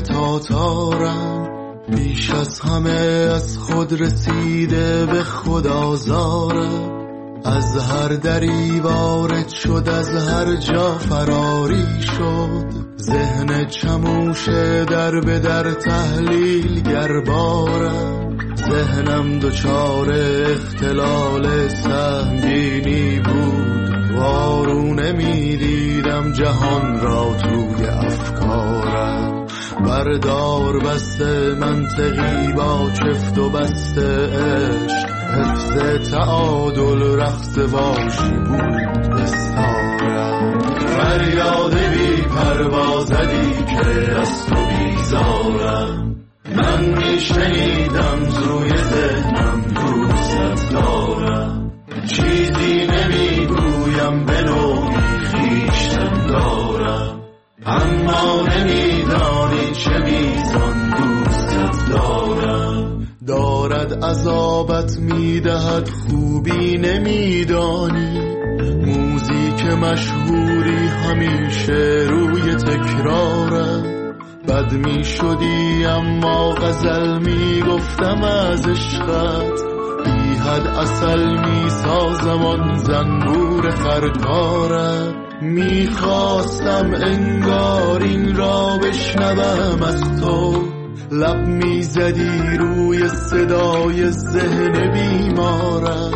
تاتارم، بیش از همه از خود رسیده به خود آزارم. از هر دری وارد شد، از هر جا فراری شد، ذهن چموشه در به در تحلیل گربارم. ذهنم دچار اختلال سنگینی بود، وارونه میدیدم جهان را توی افکارم. بردار بسته منطقی با چفت و بسته عشق، حفظ تعادل رقص واشی بود بستارم. فریاد بی پروازدی که از تو بیزارم، من میشنیدم روی ذهنم دوست دارم. چیزی نمیگویم به نوعی خویشتن دارم، اما نمیدانی چه میزان دوست دارم. دارد عذابت میدهد خوبی نمیدانی، موزیک مشهوری همیشه روی تکرارم. بد می شدی اما غزل می گفتم از عشقت، بی حد عسل می سازم آن زنبور خرکارم. می خواستم انگار این را بشنوم از تو، لب می زدی روی صدای ذهن بیمارم.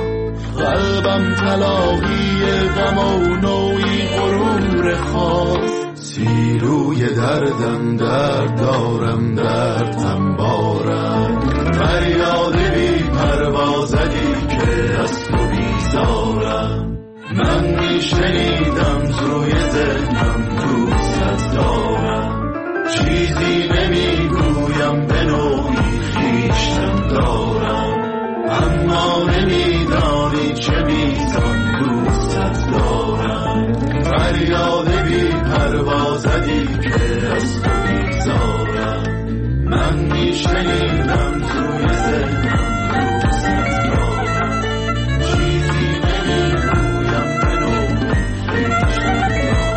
قلبم تلاقی غم و نوعی غرور خاص، سیروی دردم درد دارم دردم بارم. فریاد بی پروازدی که از تو بیزارم، من میشنیدم روی ذهنم دوست دارم. چیزی نمیگویم به نوعی خویشتن دارم، اما نمیدانی چه میزان دوست دارم. فریاد بی پروازدی که از تو بیزارم، من میشنیدم توی ذهنم دوست دارم. چیزی نمیگویم به نوعی خویشتن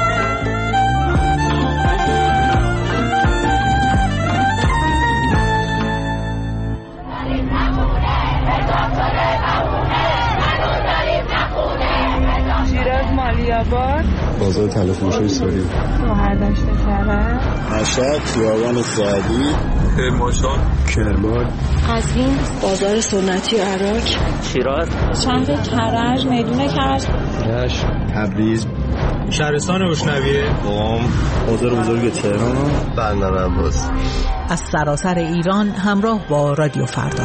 دارم. شیراز مالیاباد، بازار تلفروش ایساری، مهردشت کرد، مشهد، خیابان سعدی، کرمانشاه، کرمان، قزوین، بازار سنتی عراق، شیراز، شهر کرج، میدون کرج، رشت، تبریز، شهرستان روشنویه، قم، بازار بزرگ تهران، بندر عباس. از سراسر ایران همراه با رادیو فردا.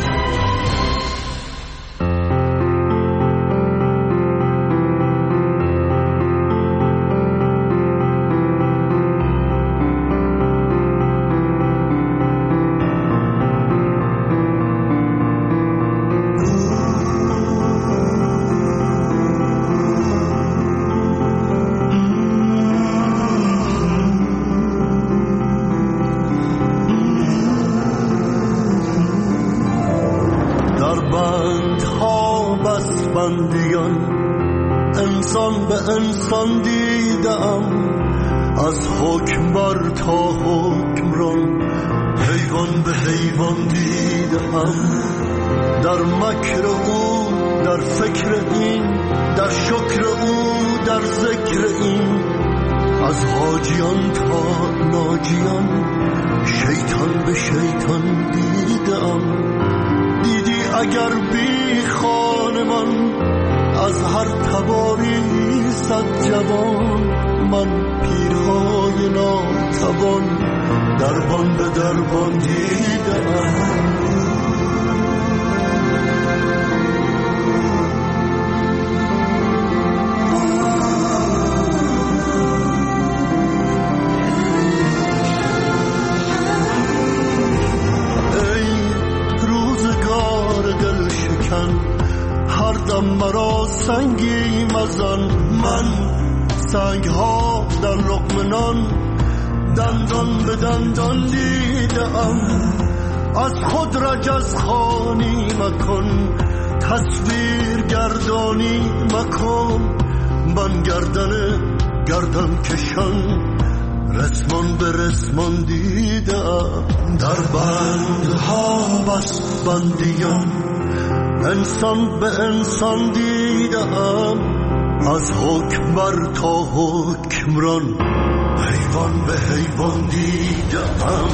انسان به انسان دیدم، از حکمبر تا حکمران، حیوان به حیوان دیدم. در مکر او، در فکر این، در شکر او، در ذکر این، از حاجیان تا ناجیان، شیطان به شیطان دیدم. دیدی اگر بی خانمان، از هر تباری صد جوان، من پیرهای ناتوان، دربان به دربان دیدم. هر دم مرا سنگی مزن، من سنگ ها در لقمه نان، دندان به دندان دیدم. از خود رجز خوانی مکن، تصویر گردانی مکن. من گردن گردن کشان، رسمان به رسمان دیدم، در بندها بس بندیان، انسان به انسان دیدم، از حکمر تا حکمران، حیوان به حیوان دیدم.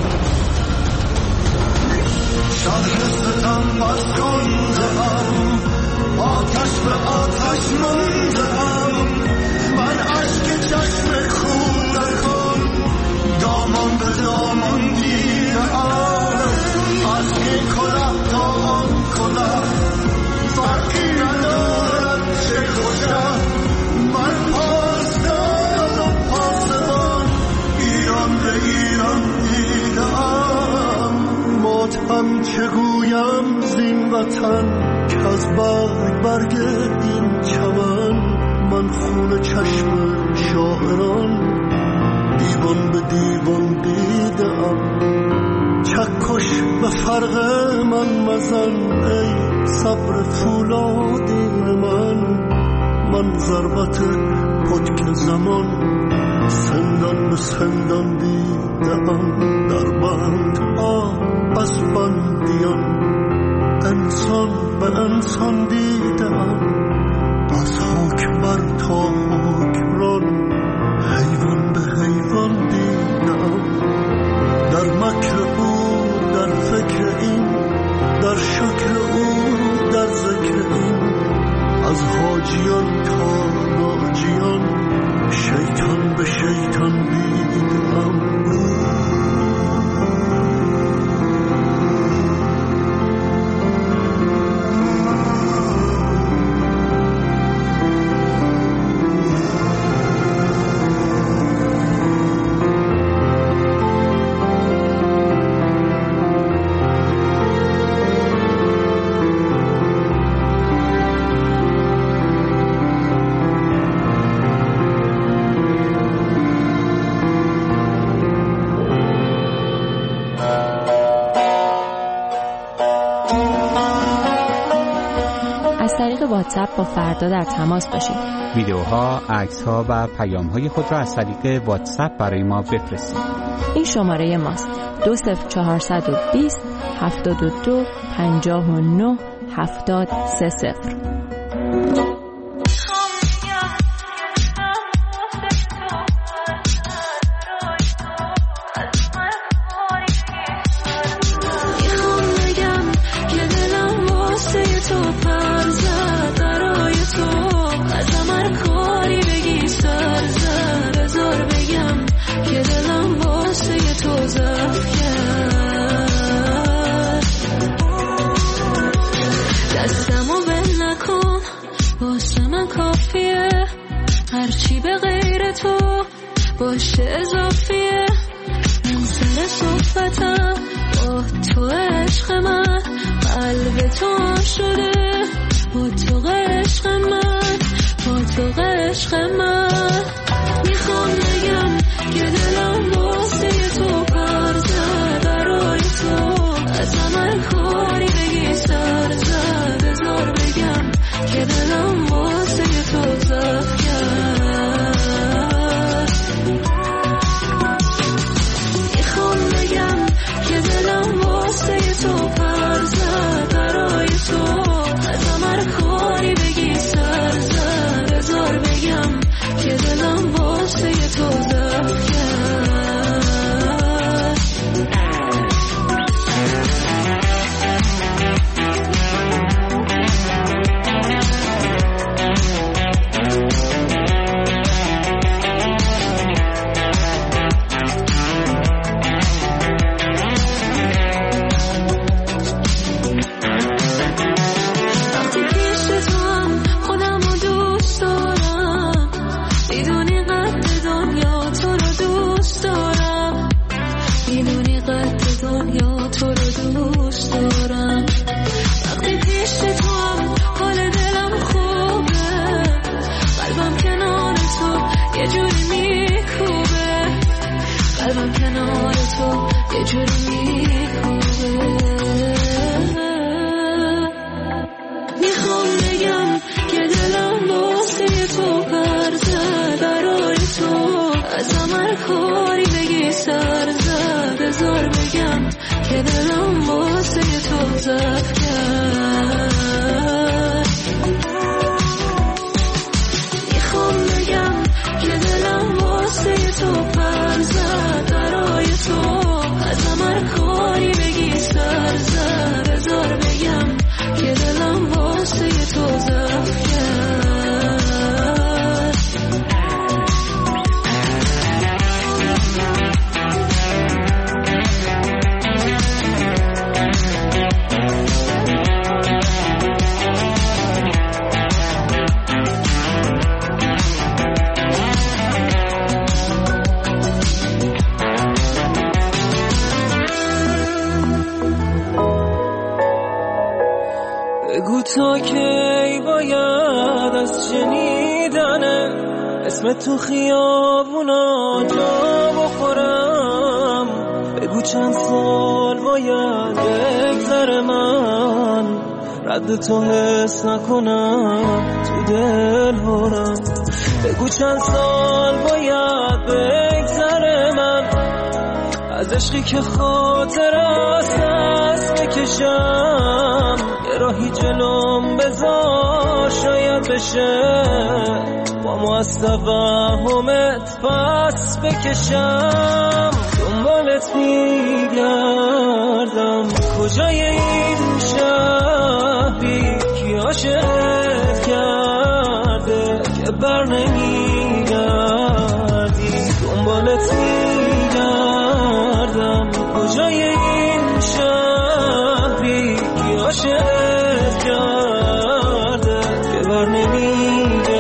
شرح ستم بس کندم، آتش به آتش مندم، من عشق چشم خون کن، دامان به دامان دیدم، از این کلاه تا آن کلاه، فرقی ندارد چه خوشم، من پاسدارم پاسبان، ایران به ایران دیدم. ماتم چه گویم زین وطن، که از برگ این چمن، من خون چشم شاعران، دیوان به دیوان دیدم. چکش به فرق من مزن، ای صبر فولادین من ضربت پتک زمان، سندان به سندان دیدم، در بند از بندیان، انسان به انسان دیدم، از حکمر تا حکمران، حیوان به حیوان دیدم. در مکر او در فکر این، در شکر او در ذکر این، از حاجیان تا ناجیان، شیطان به شیطان دیدم. واتساپ با فردا در تماس باشید. ویدیوها، عکس‌ها و پیام‌های خود را از طریق واتساپ برای ما بفرستید. این شماره ماست: 20420 72 59 730. هرچی به غیر تو باشه اضافیه، من سر صحبتم با تو عشق من، قلب تو شده با تو عشق من، با تو عشق من. میخوام بگم که دلم واسه تو پر زد، برای تو از من کاری بگی سر زد، بذار بگم که دلم واسه تو زد کرد. میخوام بگم که دلم واسه تو پر زد، برای تو از من کاری بگی سر زد، بذار بگم سر زد بذار بگم که دلم واسه تو ضعف کرد. میخوام بگم که دلم واسه تو پر زد برای تو ازم هر کاری بگی سر زد بذار بگم که دلم واسه تو ضعف کرد. بگو تا کی باید از شنیدنه اسم تو خیابونا جا بخورم. بگو چند سال باید بگذره من رد تو حس نکنم تو دل هرم. بگو چند سال باید بگذره من از عشقی که خاطر است بکشم. یه راهی جلوم بذار شاید بشه با ما از توهمت پس بکشم. دنبالت میگردم کجای این شهری کی عاشقت کرده که بر نمیگردی. دنبالت میگردم کجای این شهری کی عاشقت کرده که بر نمیگردی.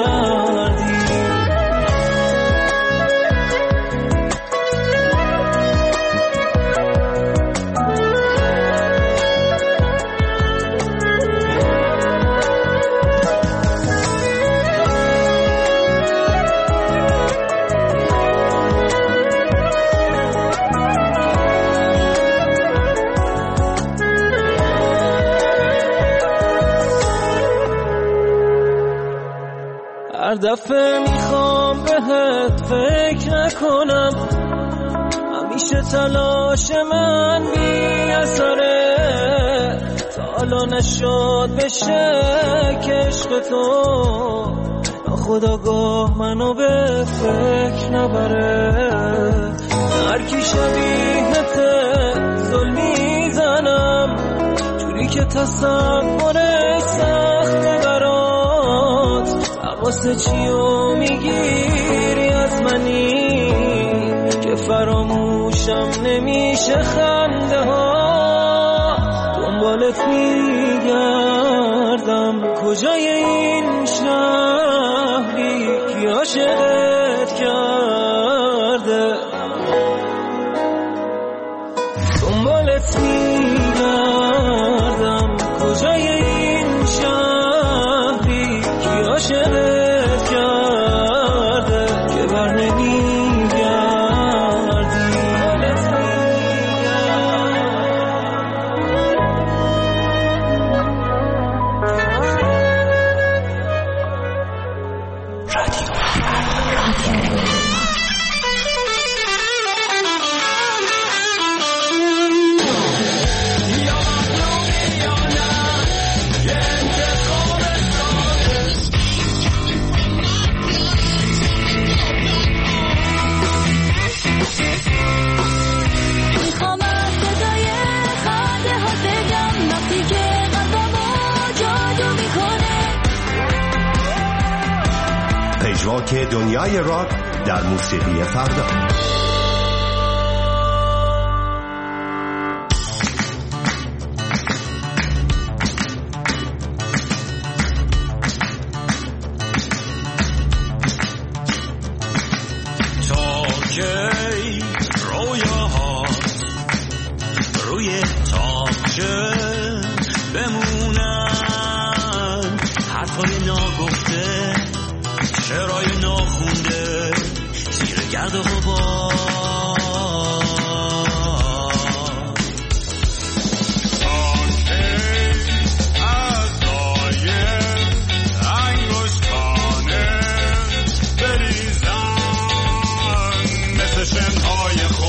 هر دفعه میخوام بهت فکر نکنم همیشه تلاش من بی اثره. تا حالا نشد بشه که عشق تو ناخودآگاه منو به فکر نبره. هر کی شبیهته ظلم میزنم جوری که تصورش سخته برات. واسه چیو میگیری از منی که فراموشم نمیشه خنده ها. دنبالت میگردم کجای این شهری کی عاشقت کرده. دنبالت میگردم کجای این شهری کی عاشقت پژواک دنیای راک در موسیقی فردا. روی تاقچه بمونن حرفای ناگفته شعرهای ناخونده زیر گرد و غبار. از دایر انگشتانه بریزن مثل شنهای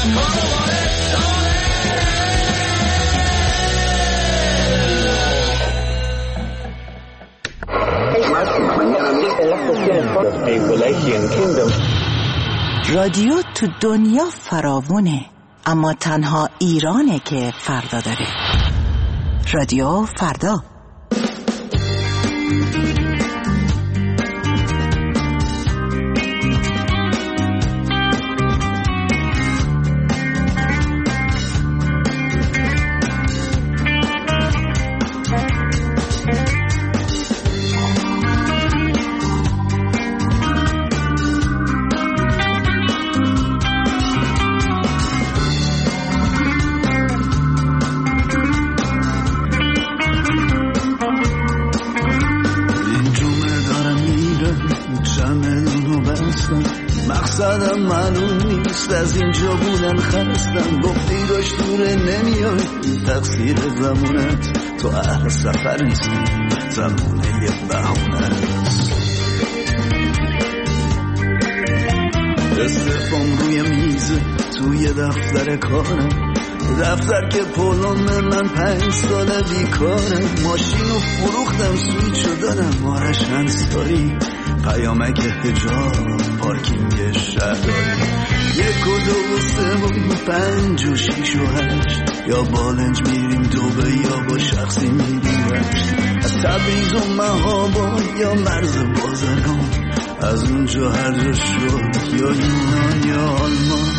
رادیو تو دنیا فراوونه، اما تنها ایرانه که فردا داره. رادیو فردا. مقصدم معلوم نیست، از اینجا بودن خستم. گفتی داشت دوره نمیای، تقصیر زمونت. تو اهل سفر نیستی، زمونه یه بهونه است. استفام روی میزه توی دفتر کارم، دفتر که پولم من 5 ساله بیکارم. ماشینو فروختم سویچو دادم آرش انصاری، پیامک حجاب پارکینگ شهرداری. 1 و 2 و 3 و 5 و 6 و 8، یا بالنج میریم دوبه یا با شخصی میریم رشت. از تبریز و مهاباد یا مرز بازرگان، از اونجا هر جا شد، یا یونان یا آلمان.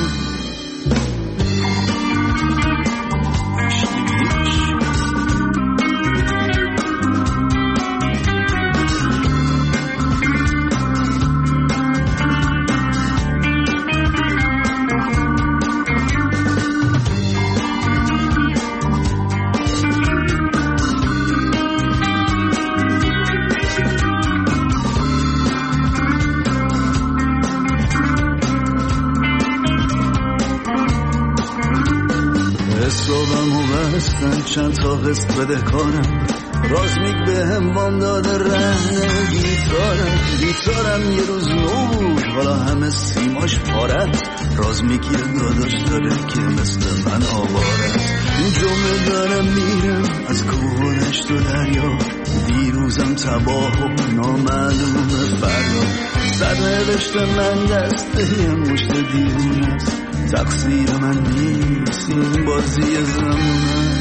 چند تا قسط بده کارم، رازمیک به هم وام داده رهن گیتارم یه روز نو بود، حالا همه سیماش پارت. رازمیک یه داداش داره که مثل من آواره. این جمعه دارم میرم از کوه و دشت و دریا، دیروزم تباه و نامعلوم فردا. سرنوشت من دسته یه مشت دیوونه است، تقصیر من نیست، این بازی زمونه.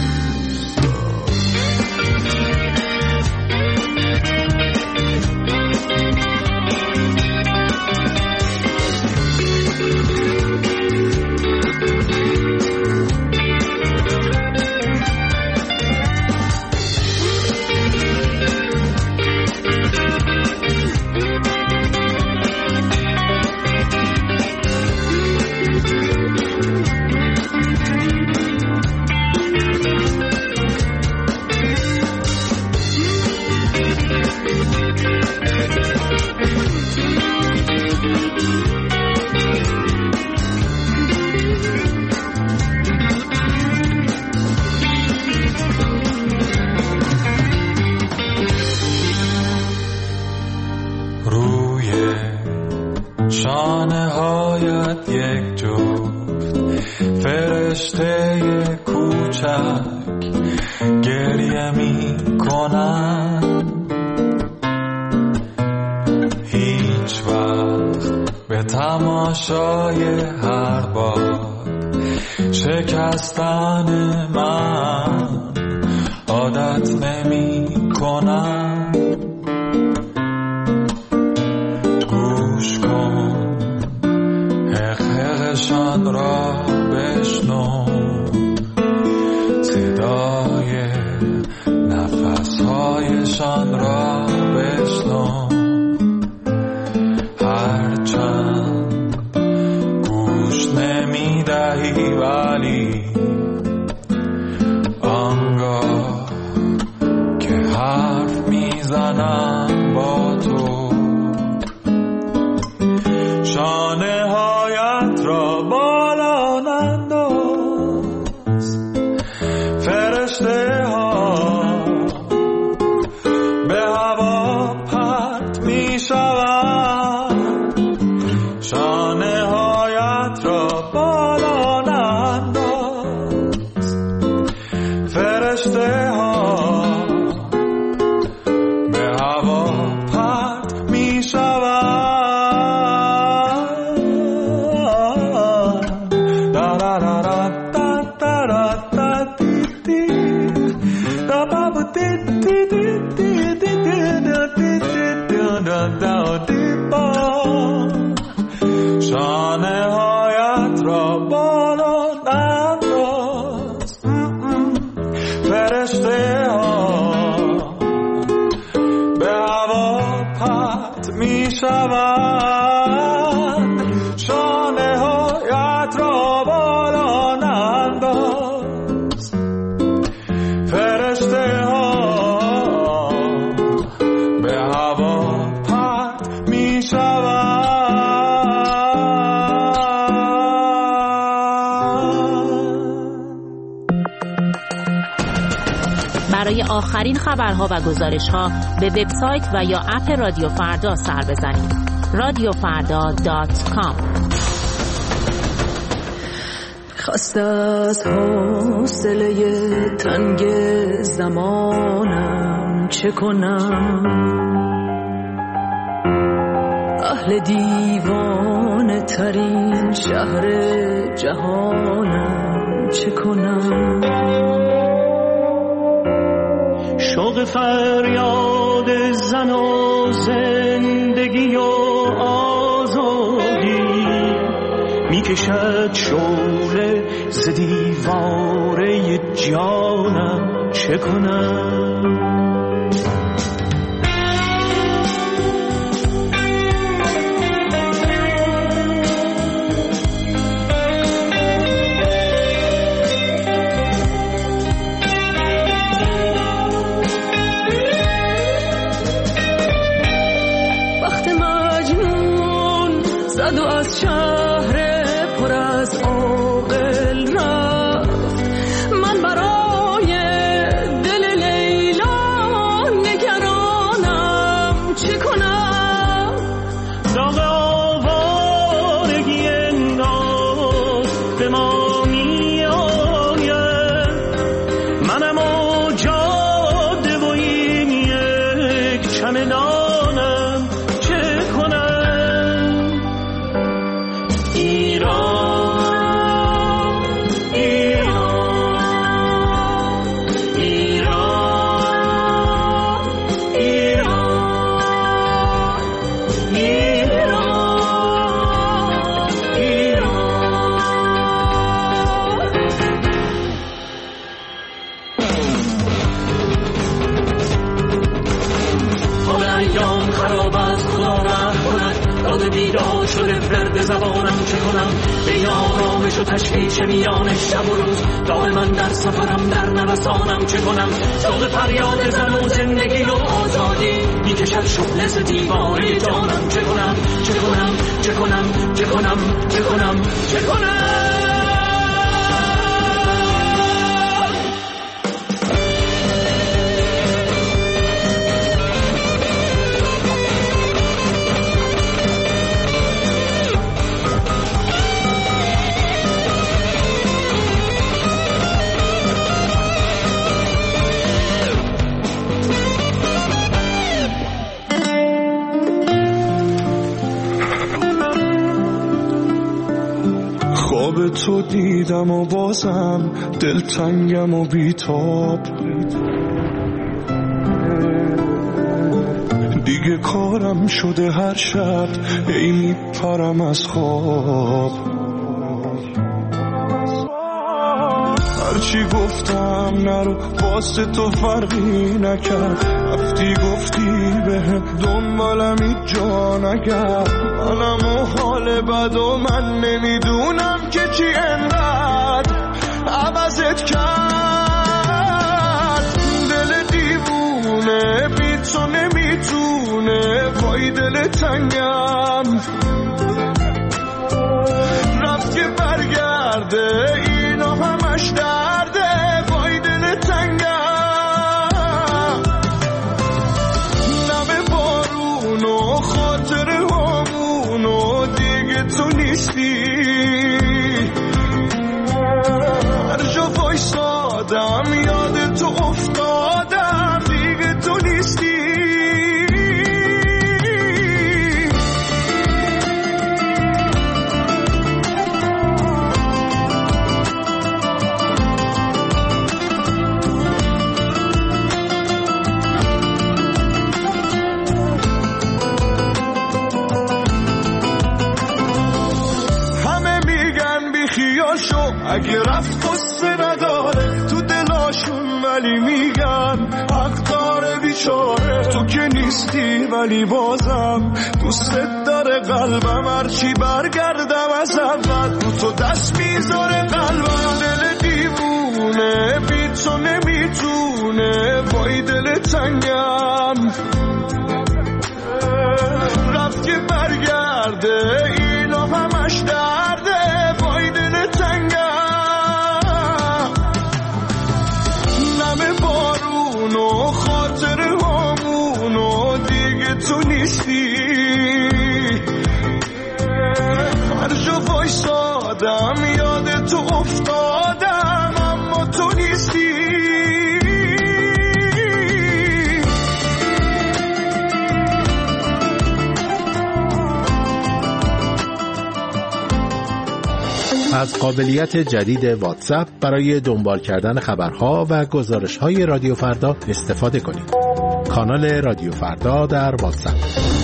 شانه هایت را بالا برای آخرین خبرها و گزارش‌ها به وبسایت و یا اپ رادیو فردا سر بزنید. radiofarda.com. خسته از حوصله تنگ زمانم چه کنم، اهل دیوانه ترین شهر جهانم چه کنم، شوق فریاد زن و زندگی و آزادی میکشد شعله ز دیواره جانم چه کنم. زد و از شهر پر از عاقل رفت، من برای دل لیلا نگرانم چه کنم. داغ آوارگی انداز به ما می آید، منم و جاده و این یک چمدانم چه کنم. بیدار شده فرد زبانم چه کنم، به یارامش و تشویش میان شب و روز دائما در سفرم در نوسانم چه کنم. شوق فریاد زن و زندگی و آزادی میکشد شعله ز دیواره جانم چه کنم، چه کنم، چه کنم، چه کنم، چه کنم، چه کنم. خواب تو دیدم و بازم دلتنگم و بیتاب، دیگه کارم شده هر شب ای میپرم از خواب. هرچی گفتم نرو واسه تو فرقی نکرد، رفتی گفتی به دنبالم هیچ جا نگرد. منم و حال بد و من نمیدونم که چی انقدر عوضت کرد. دل دیوونه بی تو نمیتونه، وای دل تنگم رفت که برگرده، اینا همش درده، وای دل تنگم. نم بارون و خاطر همون و دیگه تو نیستی، هر جا وایسادم یاد تو افتادم، دیگه تو نیستی. اگه رفت قصه نداره تو دلاشون، ولی میگن حق داره بیچاره. تو که نیستی ولی بازم دوستت داره قلبم، هرچی برگردم از اول رو تو دست میذاره قلبم. دل دیوونه بی تو نمیتونه، وای دل تنگم رفت که برگرده، اینا همش درده، وای دل تنگم. نم بارون از قابلیت جدید واتساپ برای دنبال کردن خبرها و گزارش‌های رادیو فردا استفاده کنید. کانال رادیو فردا در واتساپ.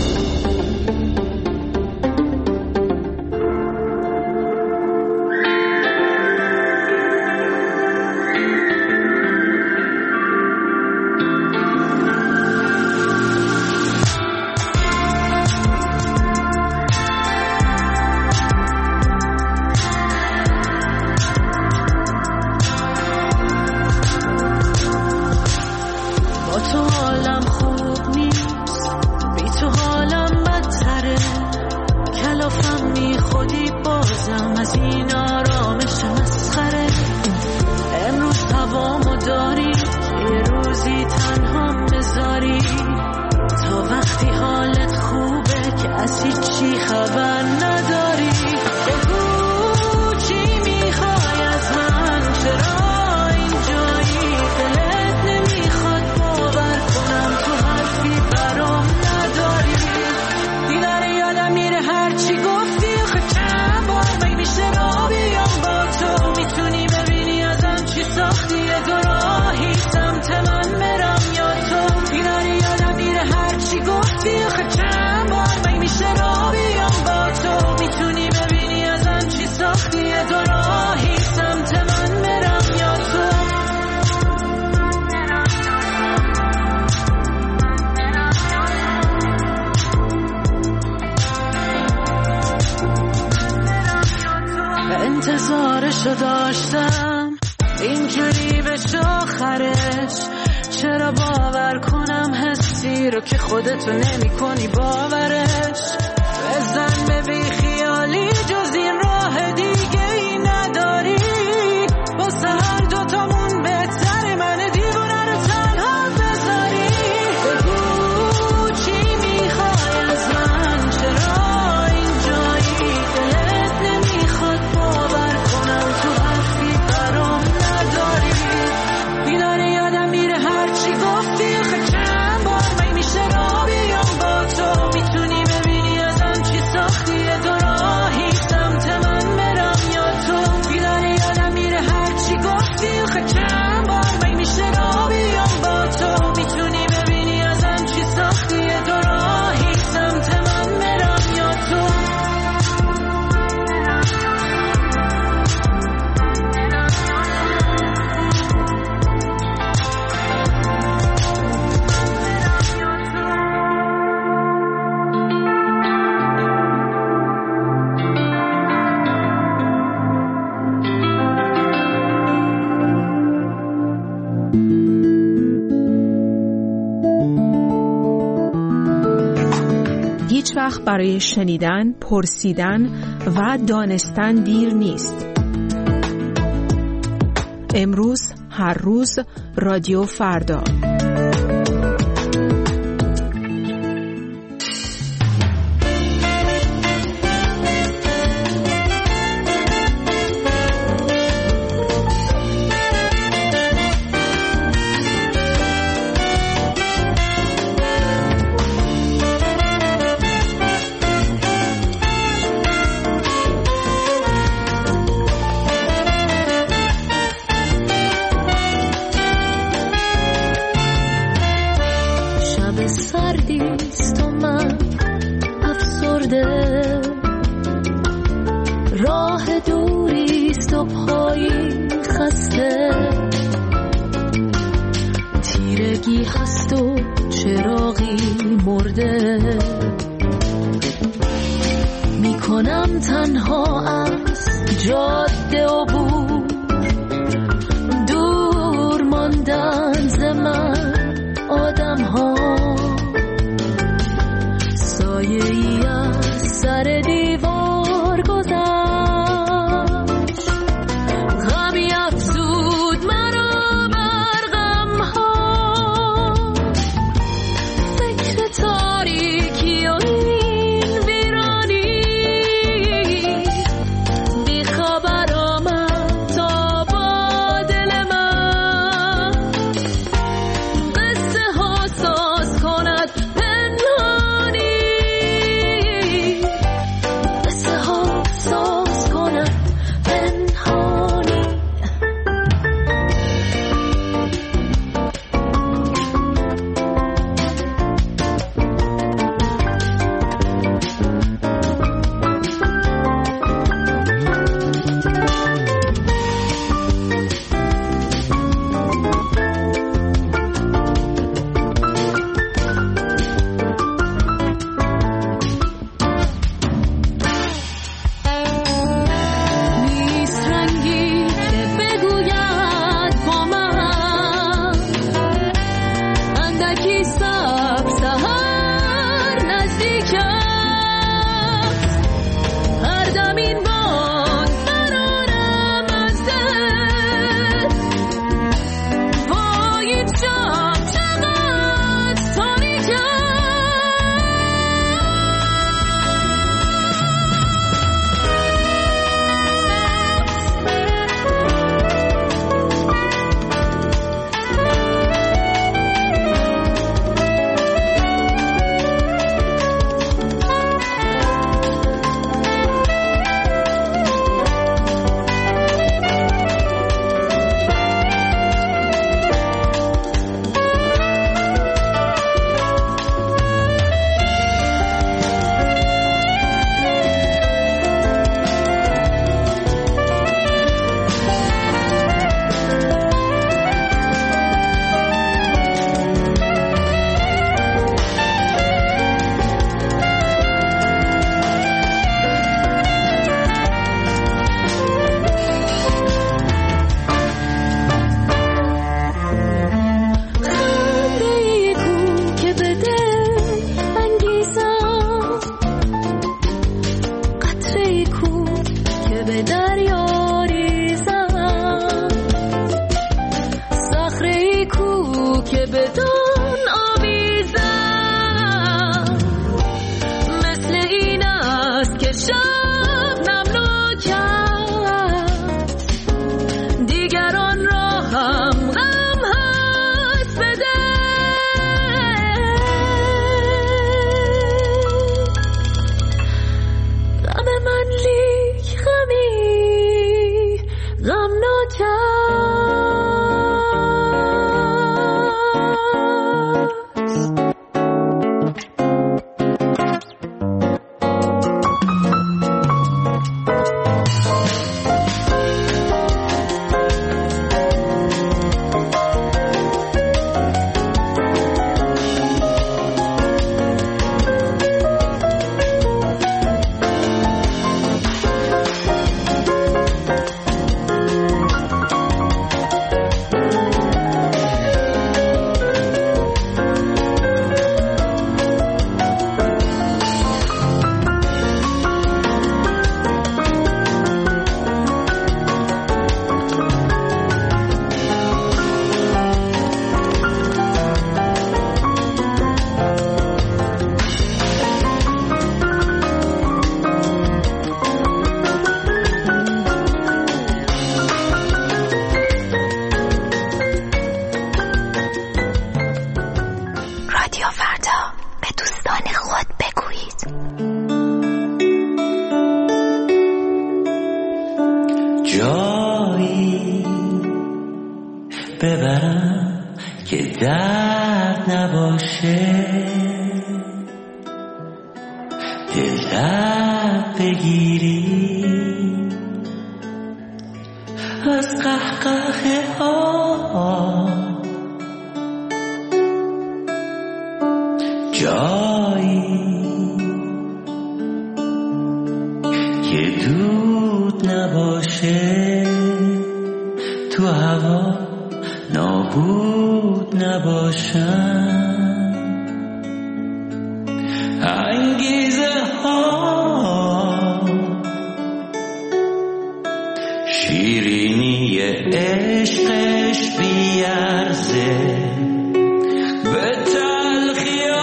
انتظارشو داشتم اینجوری بشه آخرش، چرا باور کنم حسی رو که خودتو نمی کنی باورش. بزن به بی خیالی جز این راه دیگه ای نداری، واسه هر دوتامون بهتره من دیوونه رو تنها بذاری. بگو چی میخوای از من، چرا اینجایی دلت نمیخواد باور کنم تو حرفی برام نداری. بیداره یادم میره هرچی گفتی آخه چند بار من میشه را بیام با تو، میتونی ببینی ازم چی ساختی دو راهی سمت من برم یا تو. بیداره یادم میره هرچی گفتی آخه چند بار من میشه را بیام با تو، میتونی ببینی ازم چی ساختی دو راهی سمت من برم یا تو. هیچ وقت برای شنیدن، پرسیدن و دانستن دیر نیست. امروز، هر روز، رادیو فردا. راه دوریست و پایی خسته، تیرگی هست و چراغی مرده. میکنم تنها از جاده عبور، دور ماندن ز من آدم ها، سایه‌ای از سر دیوار گذشت، غمی افزود مرا بر غم ها. فکر تاریکی و این ویرانی غمناکم. جایی ببرم که درد نباشه، دلت بگیری از قهقه ها، جایی که دود نباشه، تو هوا نابود نباشم. انگیزه ها شیرینی عشقش بیارزه، به تلخیاش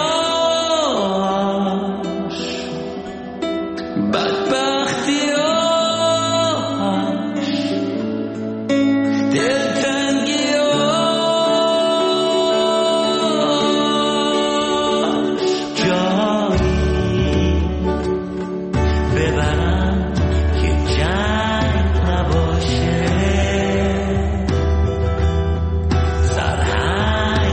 بدبختیاش سرهنگ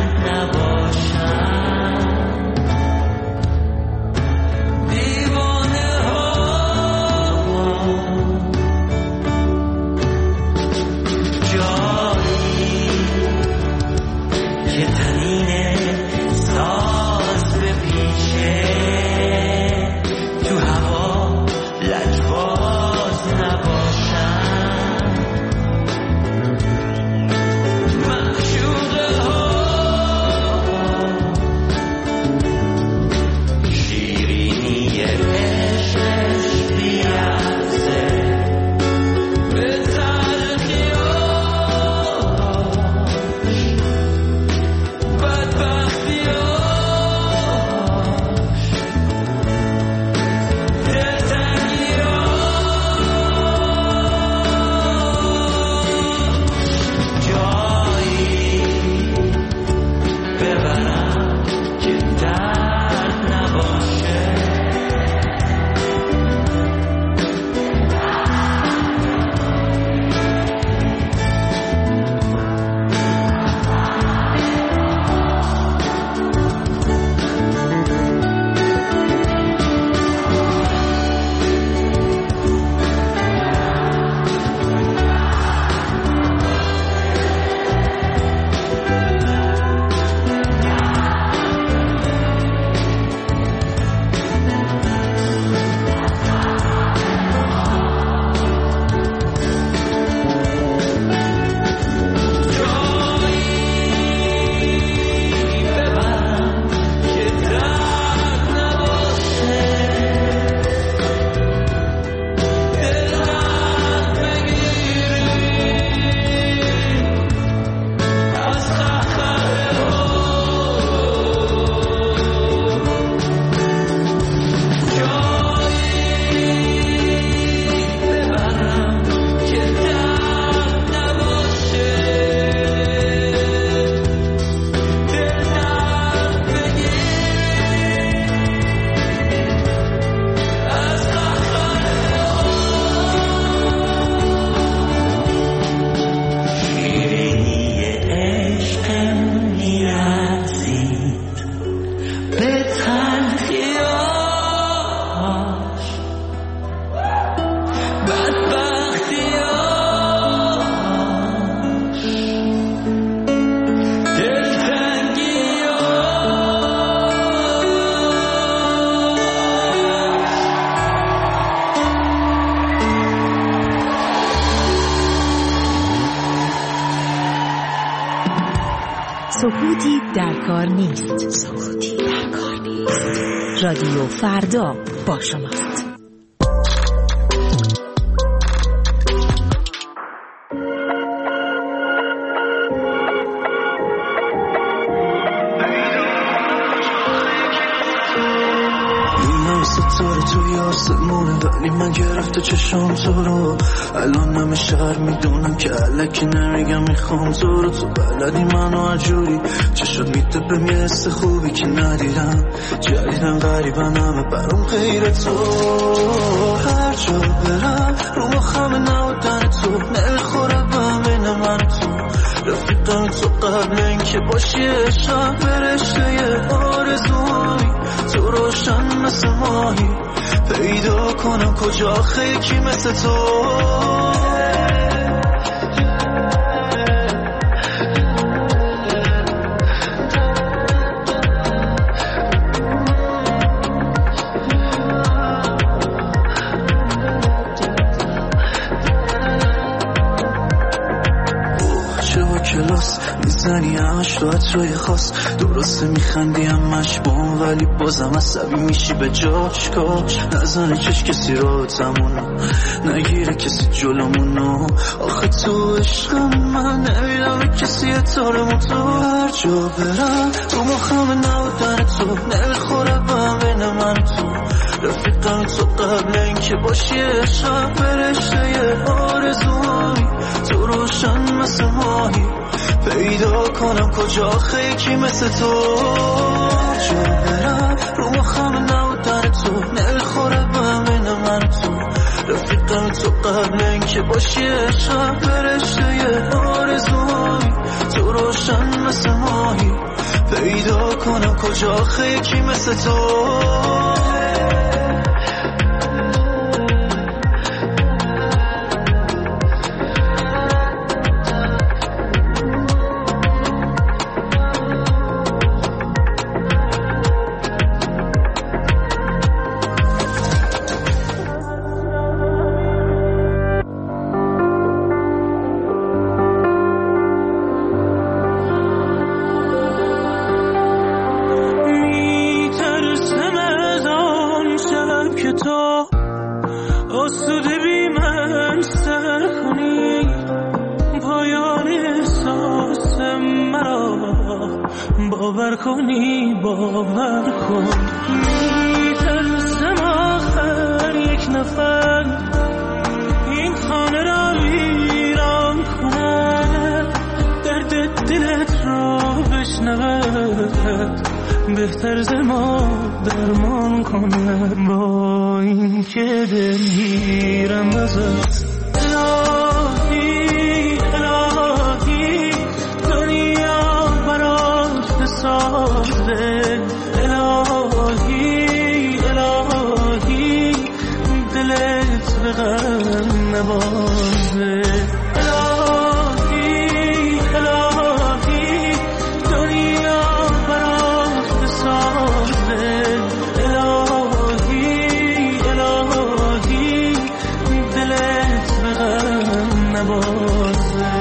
سکوتی در کار نیست. رادیو فردا با شماست. ستاره توی آسمونه ولی من گرفته چشم تو رو. الان همه شهر میدونم که الکی نمیگم میخوام تو رو. تو بلدی منو هرجوری چشم میده به میست خوبی که ندیدم. جدیدم غریبم همه برام غیر تو. هر جا برم رو مخم نبودن تو نمیخوره بین من تو. رفیقم تو قبل اینکه باشی عشقم فرشته آرزوی تو روشن مثل ماهی پیدا کنم کجا خیکی مثل تو. کلاس میزنی همش تو عطرهای خاص درسته میخندی همش بام ولی بازم عصبی میشی به جاش. کاش نزنه چش کسی رو تمونو نگیره کسی جلومونو. آخه تو عشقم من نمیدم کسی اتارمون تو. هر جا برم تو مخم نبودن تو نمیخوره بین من تو. رفیقم تو قبل اینکه باشی عشقم فرشته آرزوی تو روشن مثل ماهی پیدا کنم کجا خیکی مثل تو. جا برم رو مخم نبودن تو نمیخوره بین من تو. رفیقم تو قبل اینکه باشی عشقم فرشته آرزوی تو روشن مثل ماهی پیدا کنم کجا خیکی مثل تو. باور کن میترسم آخر یک نفر این خانه را ویران کنه. درد دلت را بشنود بهتر ز ما درمان کنه. با این که دلگیرم ازت الهی الهی دنیا برات بسازه. الهی الهی دلت به غم نبازه. الهی الهی دنیا برات بسازه. الهی الهی دلت به غم نبازه.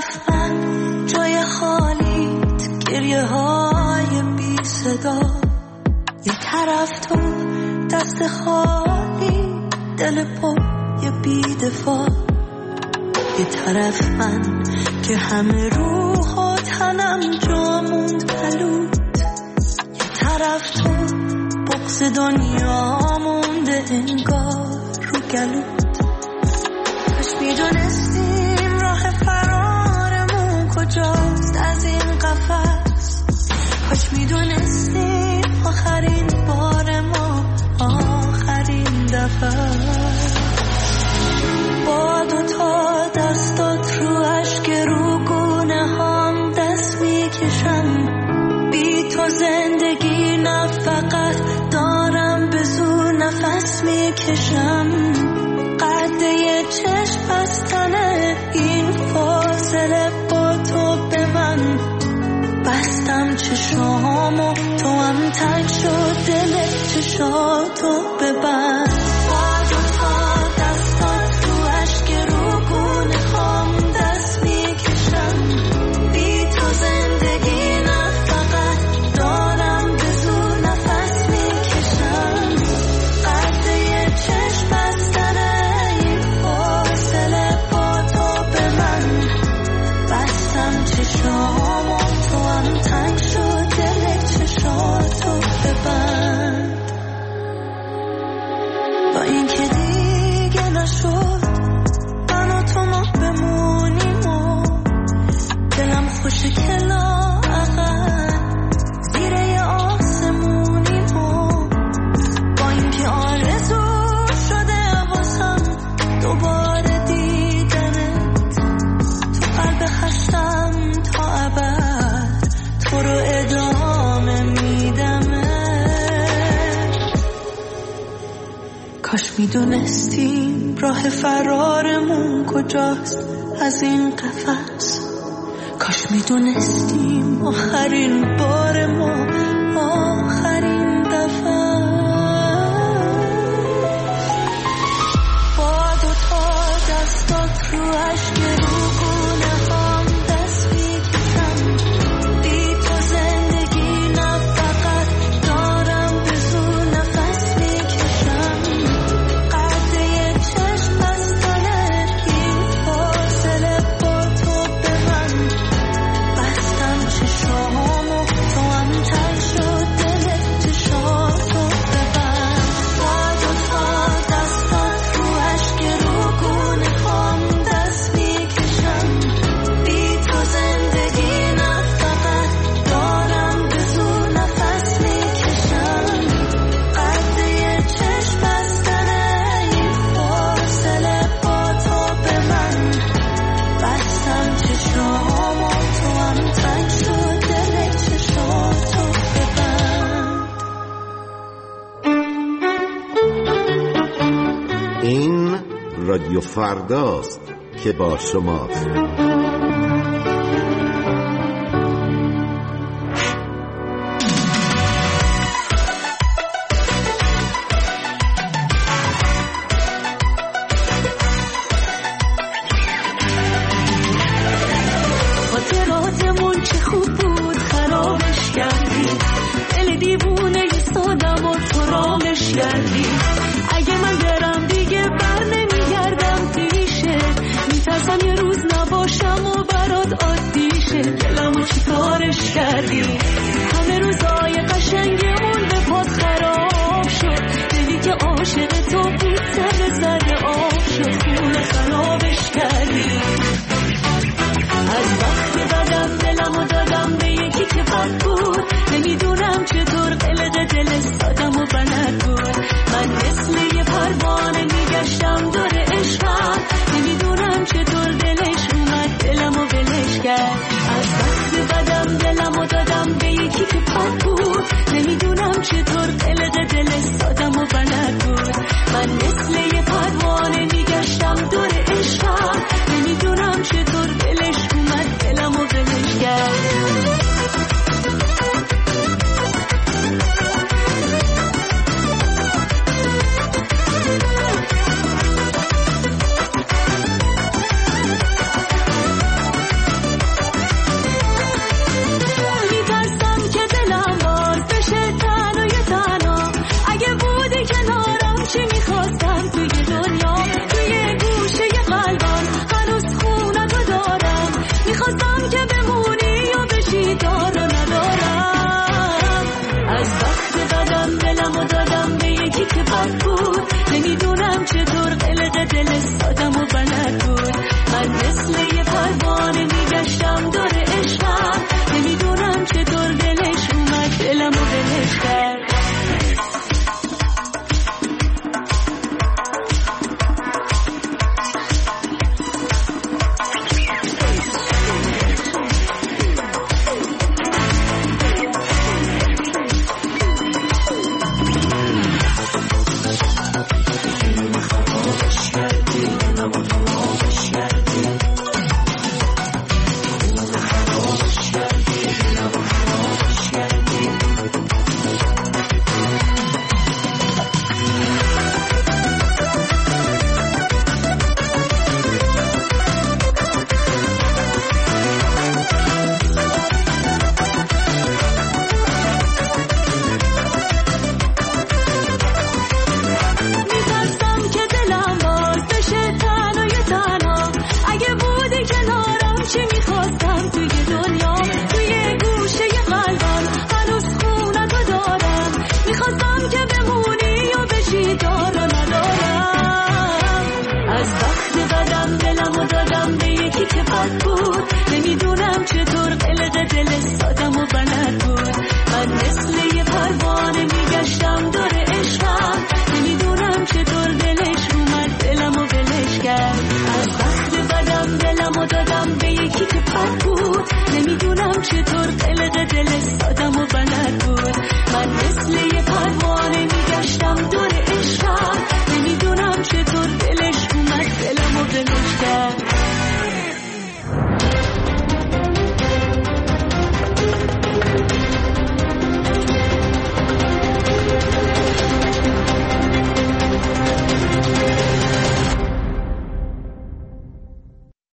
طرف من جای خالیت، گریه های بی صدا، یه طرف تو دست خالی، دل پای بی دفاع، یه طرف من که همه روح و تنم جا موند پلود، یه طرف تو بغض دنیا مونده انگار رو گلود. کاش میدونستیم راه فرارمون کجاست از این قفس، کاش میدونستیم آخرین بار ما آخرین دفعه. با دوتا دستات رو اشک رو گونه هم دست میکشم، بی تو زندگی نه فقط دارم به زور نفس میکشم. قده چشم بستنه این فاصله با تو به من، بستم چشامو تو هم تنگ شد دل چشاتو ببند. با دوتا دستات رو اشک رو گونه هم دست میکشم، بی تو زندگی نه فقط دارم به زور نفس میکشم. قده چشم بستنه این فاصله با تو به من، بستم چشامو تو هم تنگ شد دل چشاتو ببند. با اینکه دیگه نشد من و تو ما بمونیم و دلم خوشه که لااقل زیر یه آسمونیم و با اینکه آرزو شده واسم دوباره دیدنت، تو قلب خستم تا ابد تو رو ادامه میدمه. کاش میدونستیم راه فرارمون کجاست از این قفس، کاش میدونستیم آخرین بار ما آخرین دفعه. با دوتا دستات رو اشک رو گونه هم دست میکشم، بی تو زندگی نه فقط دارم به زور نفس میکشم. قده چشم بستنه این فاصله با تو به من، بستم چشامو تو هم تنگ شد دل چشاتو ببند. با دوتا دستات رو اشک رو گونه هم دست میکشم، بی تو زندگی نه فقط دارم به زور نفس میکشم. قده چشم بستنه این فاصله با تو به من، بستم چشامو تو هم تنگ شد دل چشاتو ببند. این رادیو فرداست که با شماست. خاطراتمون چه خوب بود خرابش کردی، دل دیوونه ایستادم و تو رامش کردی. اگه من برم دیگه بر نمیگردم پیشه، میترسم یه روز نباشم و برات عادیشه. دلمو چی کارش کردی؟